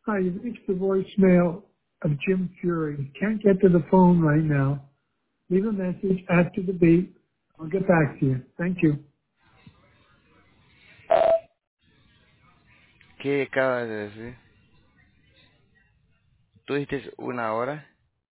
Hi, you've reached the voicemail of Jim Fury. Can't get to the phone right now. Leave a message after the beep. I'll get back to you. Thank you. ¿Qué acabas de decir? ¿Tú dijiste 1 hora?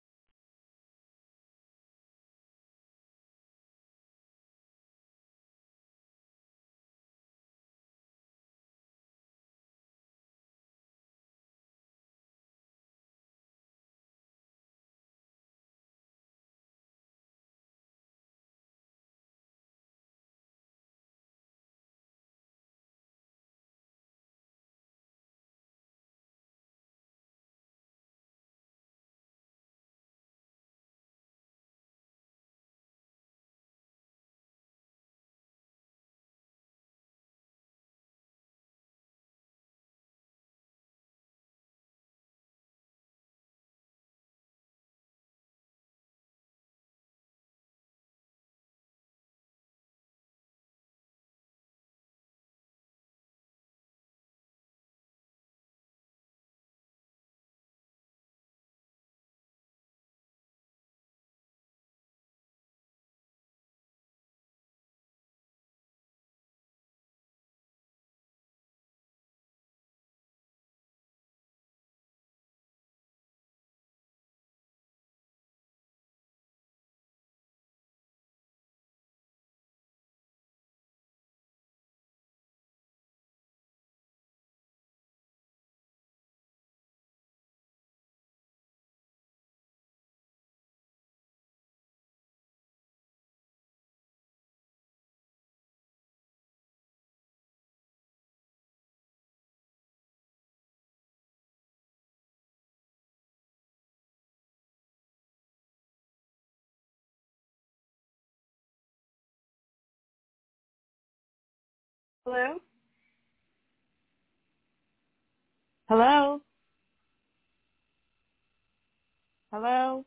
Hello? Hello? Hello?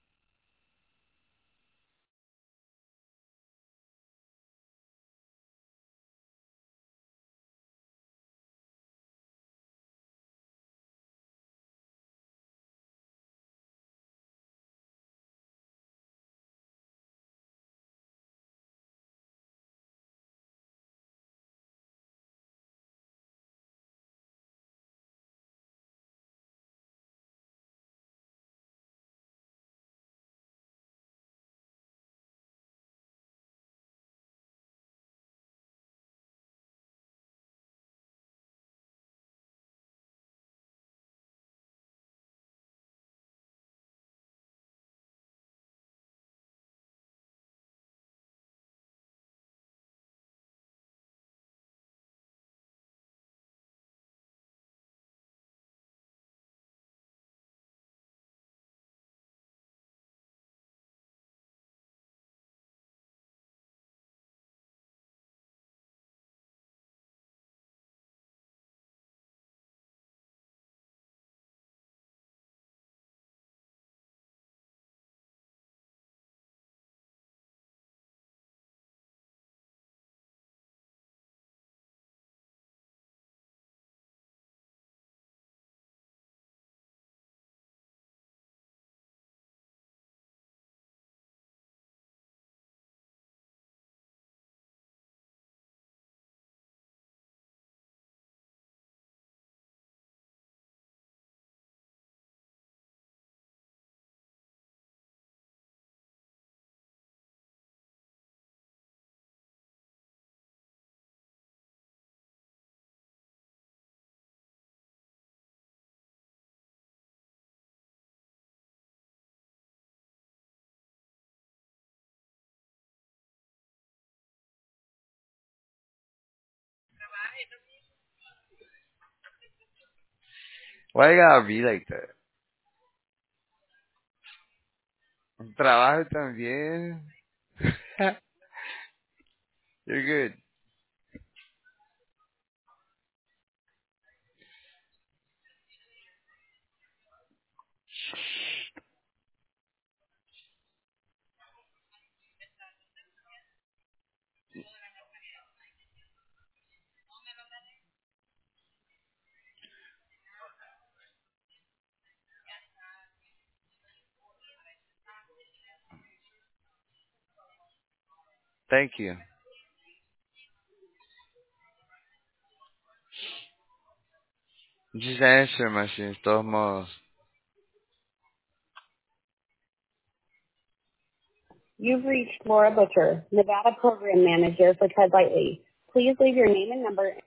Why you gotta be like that? Trabajo también. You're good. Thank you. Just answer machines, de todos modos. You've reached Laura Butcher, Nevada Program Manager for Tread Lightly. Please leave your name and number